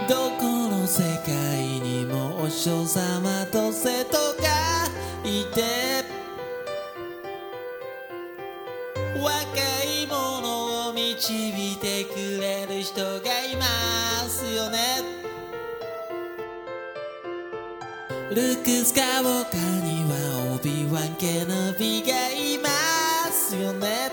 どこの世界にもお嬢様と生徒がいて、若い者を導いてくれる人がいますよね。ルーク・スカイウォーカーにはオビワン・ケノビがいますよね。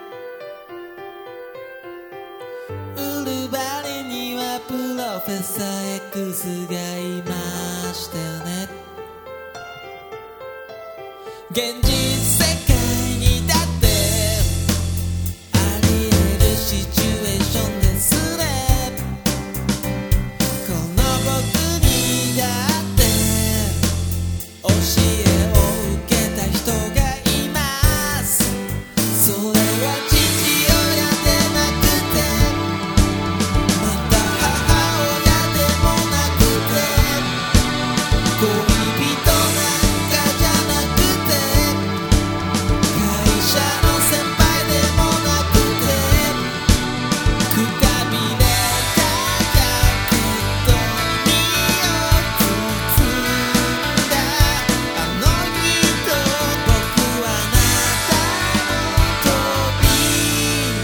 ウルバリにはプロフェッサー X がいましたよね。現実世界にだってあり得るシチュエーションですね。この僕にだって教えを受けた人がいます。それは父親でなくて、また母親でもなくて、恋人なんかじゃなくて、会社の先輩でもなくて、くたびれたジャケットに身を包んだあの人、僕はあなたの扉。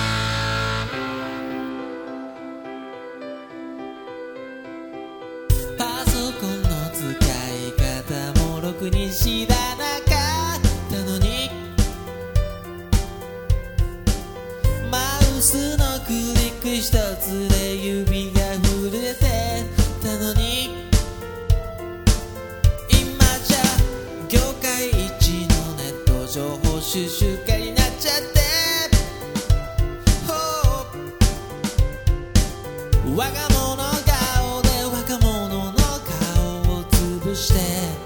パソコンの使い方もろくに知らなかったのに、マウスのクリック一つで指が震えてたのに、今じゃ業界一のネット情報収集家になっちゃって、我が物顔で若者の顔を潰して